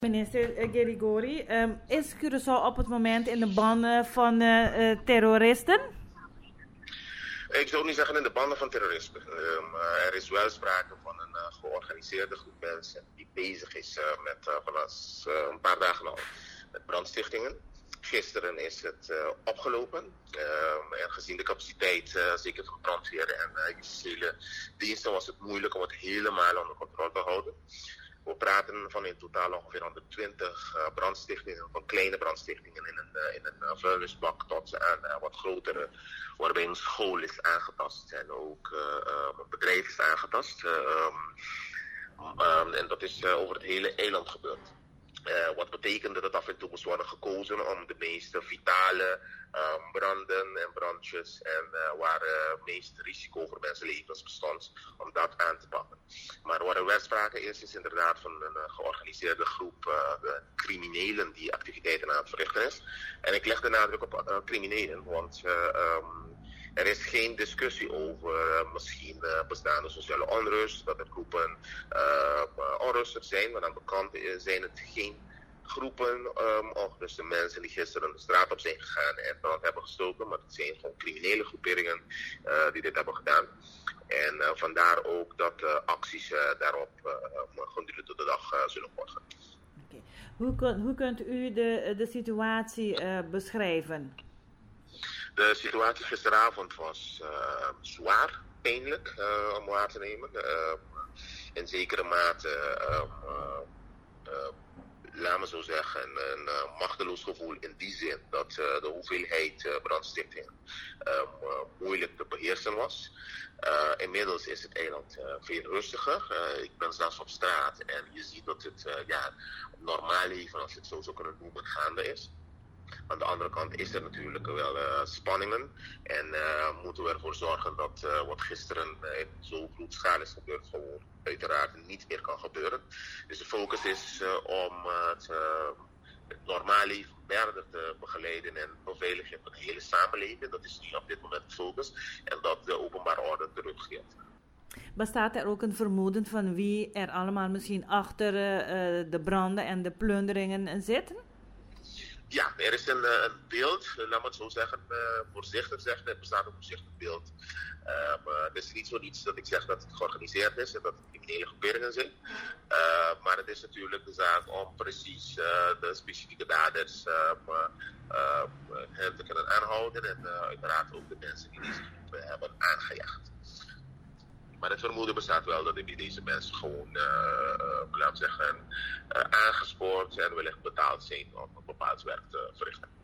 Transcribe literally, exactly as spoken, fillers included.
Minister eh, Gerigori, ehm, is Curaçao op het moment in de banden van eh, eh, terroristen? Ik zou niet zeggen in de banden van terroristen. Um, uh, er is wel sprake van een uh, georganiseerde groep mensen die bezig is uh, met uh, vanaf uh, een paar dagen al met brandstichtingen. Gisteren is het uh, opgelopen. Uh, en gezien de capaciteit, uh, zeker van brandweer en uh, justitiële diensten, was het moeilijk om het helemaal onder controle te houden. We praten van in totaal ongeveer honderdtwintig uh, brandstichtingen, van kleine brandstichtingen in een, uh, in een uh, vuilnisbak tot aan uh, wat grotere, waarbij een school is aangetast en ook uh, uh, een bedrijf is aangetast. Uh, um, um, en dat is uh, over het hele eiland gebeurd. Uh, wat betekent dat het af en toe moest worden gekozen om de meest vitale uh, branden en brandjes en uh, waar het uh, meest risico voor mensenlevens bestond, om dat aan te pakken. Maar waar er wel sprake is, is inderdaad van een uh, georganiseerde groep uh, de criminelen die activiteiten aan het verrichten is. En ik leg de nadruk op uh, criminelen, want uh, um, er is geen discussie over uh, misschien uh, bestaande sociale onrust, dat er groepen uh, onrustig zijn, maar aan de kant zijn het geen groepen, um, of dus de mensen die gisteren de straat op zijn gegaan en brand hebben gestoken, maar het zijn gewoon criminele groeperingen uh, die dit hebben gedaan. En uh, vandaar ook dat uh, acties uh, daarop uh, gedurende de dag uh, zullen volgen. Okay. Hoe, kun, hoe kunt u de, de situatie uh, beschrijven? De situatie gisteravond was uh, zwaar, pijnlijk uh, om waar te nemen. Uh, in zekere mate, uh, uh, uh, laat me zo zeggen, een uh, machteloos gevoel in die zin dat uh, de hoeveelheid uh, brandstichtingen uh, uh, moeilijk te beheersen was. Uh, inmiddels is het eiland uh, veel rustiger. Uh, ik ben zelfs op straat en je ziet dat het uh, ja, normaal leven, als je het zo zou kunnen noemen, gaande is. Aan de andere kant is er natuurlijk wel uh, spanningen en uh, moeten we ervoor zorgen dat uh, wat gisteren uh, in zo'n grote schaal is gebeurd gewoon uiteraard niet meer kan gebeuren. Dus de focus is uh, om uh, het, uh, het normaal leven verder te begeleiden en beveiligen van de hele samenleving. Dat is nu op dit moment de focus en dat de openbare orde terugkeert. Bestaat er ook een vermoeden van wie er allemaal misschien achter uh, de branden en de plunderingen zitten? Ja, er is een, een beeld, laat me het zo zeggen, uh, voorzichtig zeggen, er bestaat een voorzichtig beeld. Uh, maar het is niet zoiets dat ik zeg dat het georganiseerd is en dat het criminele groeperingen zijn. Uh, maar het is natuurlijk de zaak om precies uh, de specifieke daders uh, uh, hen te kunnen aanhouden en uh, uiteraard ook de mensen die deze groepen hebben aangejaagd. Maar het vermoeden bestaat wel dat deze mensen gewoon, uh, uh, laten we zeggen, uh, aangespoord en wellicht betaald zijn om een bepaald werk te verrichten.